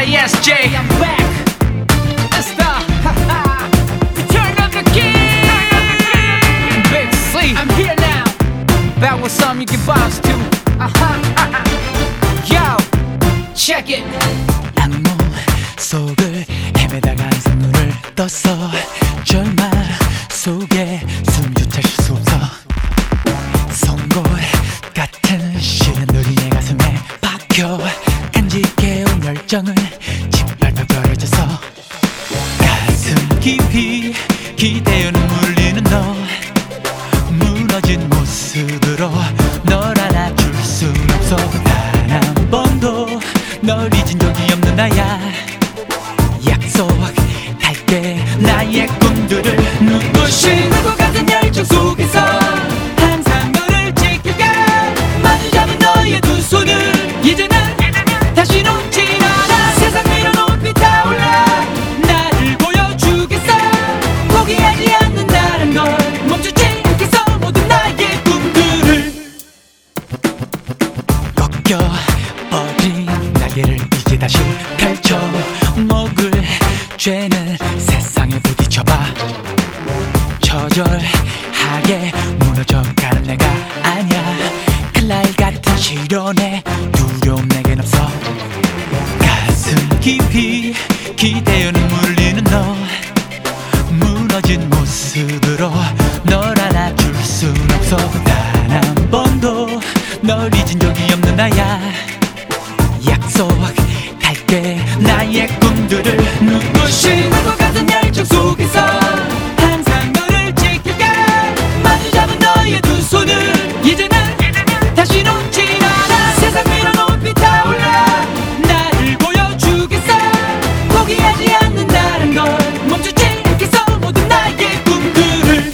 ISJ. I'm back. It's the return of the king. Big C. I'm here now. Back with something you can bounce to. Yo, check it. 악몽 속을 헤매다가 항상 눈을 떴어. 절망 속에 숨조차 쉴 수 없어. 송곳 같은 시련들이 내 가슴에 박혀 간직해온 열정을 짓밟아 버려져서 가슴 깊이 기대어 눈물 흘리는 너. 무너진 모습으로 널 안아줄 순 없어. 단 한 번도 널 잊은 적이 없는 나야. 약속할게 나의 꿈들을 눈부신 불꽃 같은 열정 속에서 항상 너를 지킬게. 마주 잡은 너의 두 손을 이제는 다시 놓지 않아. 세상 위로 높이 타올라 나를 보여주겠어. 포기하지 않는다는 걸 멈추지 않겠어. 모든 나의 꿈들을 꺾여버린 날개를 이제 다시 펼쳐 먹을 죄는 세상에 부딪혀봐. 처절하게 무너져가는 내가 아니야. 칼날 같은 시련에 두려움 내겐 없어. 가슴 깊이 기대어 눈물 흘리는 너. 무너진 모습으로 널 안아줄 순 없어. 단 한 번도 널 잊은 적이 없는 나야. 약속할게 나의 꿈들을 눈부신 불꽃 같은 열정 속에서 항상 너를 지킬게. 마주 잡은 너의 두 손을 이제는 다시 놓지 않아. 세상 위로 높이 타올라 나를 보여주겠어. 포기하지 않는다는 걸 멈추지 않겠어. 모든 나의 꿈들을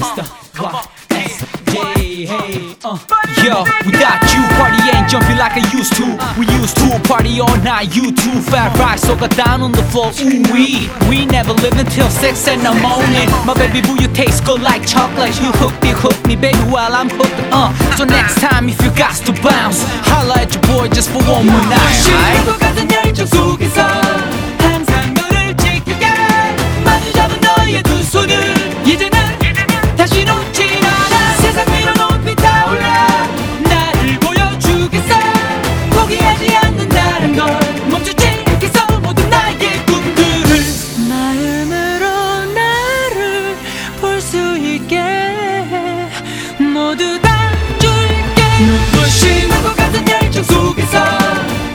Yo, without you, party ain't jumping like I used to. We used to party all night, you too. Fat rice, so got down on the floor. Ooh, we never lived until 6 in the morning. My baby boo, you taste good like chocolate. You hook me, baby, while I'm hooked. So next time if you got to bounce, holla at your boy just for one more night. 불꽃 같은 열정 속에서 항상 너를 지킬게. 마주 잡은 너의 두 손을 이제는 다시 놓지 않아. 세상 위로 높이 타올라 나를 보여주겠어. 포기하지 않는다는 걸 멈추지 않겠어. 모든 나의 꿈들을 마음으로 나를 볼 수 있게 모두 다 줄게. 눈부신 불꽃 같은 열정 속에서